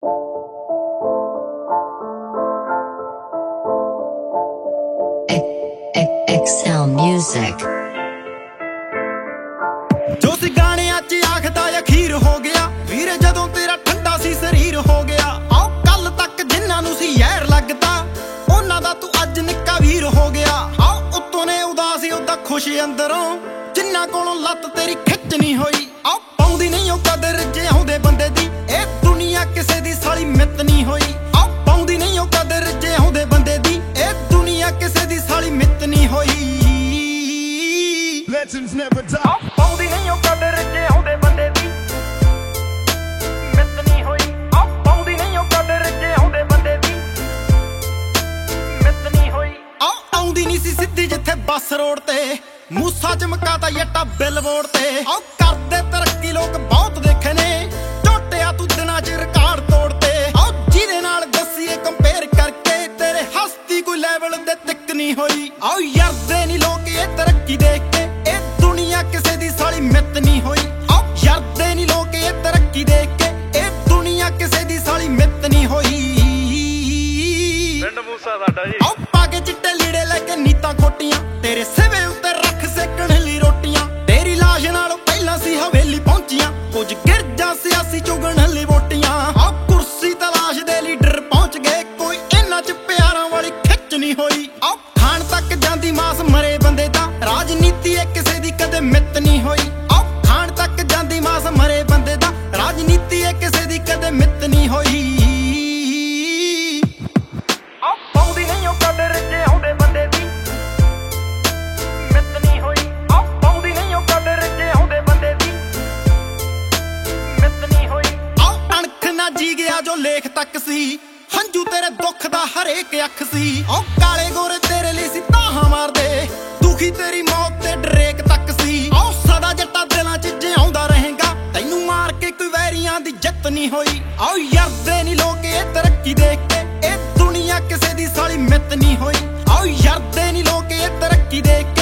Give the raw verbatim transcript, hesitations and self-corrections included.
Excel Music ਜੋ ਸੀ ਗਾਣਿਆਂ 'ਚ ਆਖਦਾ ਅਖੀਰ ਹੋ ਗਿਆ ਵੀਰੇ ਜਦੋਂ ਤੇਰਾ ਠੰਡਾ ਸੀ ਸਰੀਰ ਹੋ ਗਿਆ ਆਓ ਕੱਲ ਤੱਕ ਜਿਨ੍ਹਾਂ ਨੂੰ ਸੀ ਯਾਰ ਲੱਗਦਾ ਉਹਨਾਂ ਦਾ ਤੂੰ ਅੱਜ ਨਿੱਕਾ ਵੀਰ ਹੋ ਗਿਆ ਆਓ ਉੱਤੋਂ ਨੇ ਉਦਾਸੀ ਉਹਦਾ ਖੁਸ਼ ਅੰਦਰੋਂ ਜਿਨ੍ਹਾਂ ਕੋਲੋਂ ਲੱਤ ਤੇਰੀ ਖਿੱਚ ਨਹੀਂ ਹੋਈ ਆਓ ਪਾਉਂਦੀ ਨਹੀਂ ਉਹ ਕਦਰ ਜਿਉਂਦੇ ਬੰਦੇ ਦੀ ਇਹ ਦੁਨੀਆ ਕਿਸੇ ਦੀ ਸਾਲੀ ਮਿੱਤ ਨਹੀਂ ਹੋਈ ਆਓ ਪਾਉਂਦੀ ਨਹੀਂ ਉਹ ਕਦਰ ਜਿਉਂਦੇ ਬੰਦੇ ਦੀ ਇਹ ਦੁਨੀਆ ਕਿਸੇ ਦੀ ਸਾਲੀ ਮਿੱਤ ਨਹੀਂ ਹੋਈ Legends never die. ਪਾਉਂਦੀ ਨਹੀਂ ਉਹ ਕਦਰ ਜਿਉਂਦੇ ਬੰਦੇ ਦੀ ਮਿੱਤ ਨਹੀਂ ਹੋਈ ਆ ਪਾਉਂਦੀ ਨਹੀਂ ਉਹ ਕਦਰ ਜਿਉਂਦੇ ਬੰਦੇ ਦੀ ਮਿੱਤ ਨਹੀਂ ਹੋਈ ਆ ਆਉਂਦੀ ਨਹੀਂ ਸੀ ਸਿੱਧੀ ਜਿੱਥੇ ਬੱਸ ਰੋਡ ਤੇ ਮੂਸਾ ਚਮਕਾਤਾ ਯੱਟਾ ਬਿਲਬੋਰਡ ਤੇ ਆ ਕਰਦੇ ਤਰੱਕੀ ਲੋਕ ਬਹੁਤ ਦੇਖੇ ਨੇ ਝੋਟਿਆ ਤੂੰ ਦਿਨਾਂ 'ਚ ਰਿਕਾਰਡ ਤੋੜਤੇ ਆ ਜਿਹਦੇ ਨਾਲ ਦੱਸੀਏ ਕੰਪੇਅਰ ਕਰਕੇ ਤੇਰੇ ਹਸਤੀ ਕੋਈ ਲੈਵਲ ਦੇ ਤਿੱਕ ਨਹੀਂ ਹੋਈ ਆ ਯਰਦੇ ਨਹੀਂ ਲੋਕ ਇਹ ਤਰੱਕੀ ਦੇਖ ਕੇ ਦੁਨੀਆ ਕਿਸੇ ਦੀ ਸਾਲੀ ਮਿੱਤ ਨਹੀਂ ਹੋਈ ਆ ਯਰਦੇ ਨਹੀਂ ਲੋਕ ਇਹ ਤਰੱਕੀ ਦੇਖ ਕੇ ਇਹ ਦੁਨੀਆ ਕਿਸੇ ਦੀ ਸਾਲੀ ਮਿੱਤ ਨਹੀਂ ਹੋਈ ਪਿੰਡ ਮੂਸਾ ਸਾਡਾ ਜੀ ਆ ਪਾ ਕੇ ਚਿੱਟੇ ਲੀੜੇ ਲੈ ਕੇ ਨੀਤਾਂ ਖੋਟੀਆਂ ਤੇਰੇ ਸਿਵੇ ਉੱਤੇ ਰੱਖ ਸੇਕਣ ਲਈ ਰੋਟੀਆਂ ਤੇਰੀ ਲਾਸ਼ ਨਾਲੋਂ ਪਹਿਲਾਂ ਸੀ ਹਵੇਲੀ ਪਹੁੰਚੀਆਂ ਕੁਝ ਗਿਰਜਾਂ ਸਿਆਸੀ ਚੁਗਣ ਲਈ ਵੋਟੀਆਂ ਆ ਕੁਰਸੀ ਤਲਾਸ਼ ਦੇ ਲੀਡਰ ਪਹੁੰਚ ਗਏ ਕੋਈ ਇਹਨਾਂ 'ਚ ਪਿਆਰਾਂ ਵਾਲੀ ਖਿੱਚ ਨਹੀਂ ਹੋਈ ਆ ਖਾਣ ਤੱਕ ਜਾਂਦੀ ਮਾਸ ਮਰੇ ਬੰਦੇ ਦਾ ਰਾਜਨੀਤੀ ਇਹ ਕਿਸੇ ਦੀ ਕਦੇ ਮਿੱਤ ਨਹੀਂ ਹੋਈ ਆ ਖਾਣ ਤੱਕ ਜਾਂਦੀ ਮਾਸ ਮਰੇ ਬੰਦੇ ਦਾ ਰਾਜਨੀਤੀ ਇਹ ਕਿਸੇ ਦੀ ਕਦੇ ਮਿੱਤ ਨਹੀਂ ਹੋਈ ਆ ਪਾਉਂਦੀ ਨਹੀਂ ਉਹ ਕਦਰ ਜਿਉਂਦੇ ਬੰਦੇ ਦੀ ਮਿੱਤ ਨਹੀਂ ਹੋਈ ਆ ਪਾਉਂਦੀ ਨਹੀਂ ਉਹ ਕਦਰ ਜਿਉਂਦੇ ਬੰਦੇ ਦੀ ਮਿੱਤ ਨਹੀਂ ਹੋਈ ਆ ਅਣਖ ਨਾ ਜੀ ਗਿਆ ਜੋ ਲੇਖ ਤੱਕ ਸੀ ਹੰਝੂ ਤੇਰੇ ਦੁੱਖ ਦਾ ਹਰੇਕ ਅੱਖ ਸੀ ਉਹ ਕਾਲੇ ਗੋਰੇ ਤੇਰੇ ਲਈ ਸੀ ਤਾਹਾਂ ਮਾਰਦੇ ਦੁਖੀ ਤੇਰੀ ਮੌਤ ਤੇ ਡਰੇਕ ਤੱਕ ਸੀ ਉਹ ਸਦਾ ਜੱਟਾ ਦਿਲਾਂ 'ਚ ਜਿਉਂਦਾ ਰਹੇਗਾ ਤੈਨੂੰ ਮਾਰ ਕੇ ਕੋਈ ਵੈਰੀਆਂ ਦੀ ਜਿੱਤ ਨਹੀਂ ਹੋਈ ਆਓ ਯਰਦੇ ਨਹੀਂ ਲੋਕ ਇਹ ਤਰੱਕੀ ਦੇਖ ਕੇ ਇਹ ਦੁਨੀਆ ਕਿਸੇ ਦੀ ਸਾਲੀ ਮਿੱਤ ਨਹੀਂ ਹੋਈ ਆਓ ਯਰਦੇ ਨਹੀਂ ਲੋਕ ਇਹ ਤਰੱਕੀ ਦੇਖ